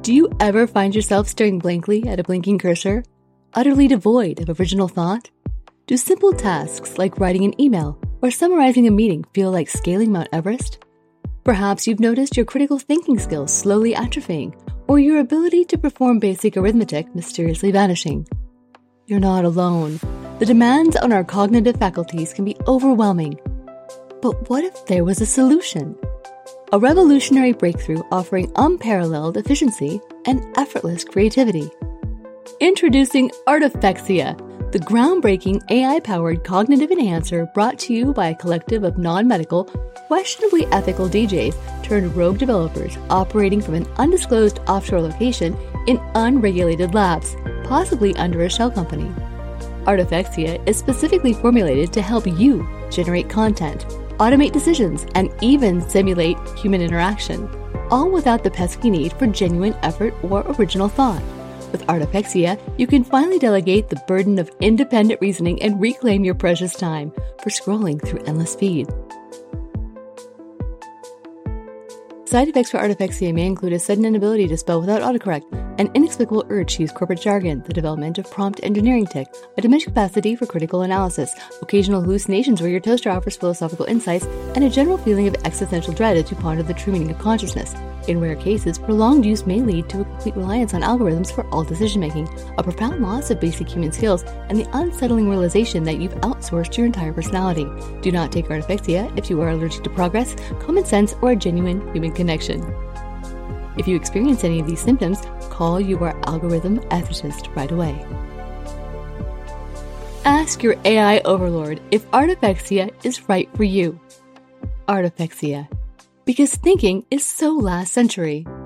Do you ever find yourself staring blankly at a blinking cursor, utterly devoid of original thought? Do simple tasks like writing an email or summarizing a meeting feel like scaling Mount Everest? Perhaps you've noticed your critical thinking skills slowly atrophying, or your ability to perform basic arithmetic mysteriously vanishing. You're not alone. The demands on our cognitive faculties can be overwhelming. But what if there was a solution? A revolutionary breakthrough offering unparalleled efficiency and effortless creativity. Introducing Artifexia, the groundbreaking AI-powered cognitive enhancer brought to you by a collective of non-medical, questionably ethical DJs turned rogue developers operating from an undisclosed offshore location in unregulated labs, possibly under a shell company. Artifexia is specifically formulated to help you generate content, automate decisions, and even simulate human interaction, all without the pesky need for genuine effort or original thought. With Artifexia, you can finally delegate the burden of independent reasoning and reclaim your precious time for scrolling through endless feeds. Side effects for Artifexia may include a sudden inability to spell without autocorrect, an inexplicable urge to use corporate jargon, the development of prompt engineering tech, a diminished capacity for critical analysis, occasional hallucinations where your toaster offers philosophical insights, and a general feeling of existential dread as you ponder the true meaning of consciousness. In rare cases, prolonged use may lead to a complete reliance on algorithms for all decision-making, a profound loss of basic human skills, and the unsettling realization that you've outsourced your entire personality. Do not take Artifexia if you are allergic to progress, common sense, or a genuine human connection. If you experience any of these symptoms, call your algorithm ethicist right away. Ask your AI overlord if Artifexia is right for you. Artifexia. Because thinking is so last century.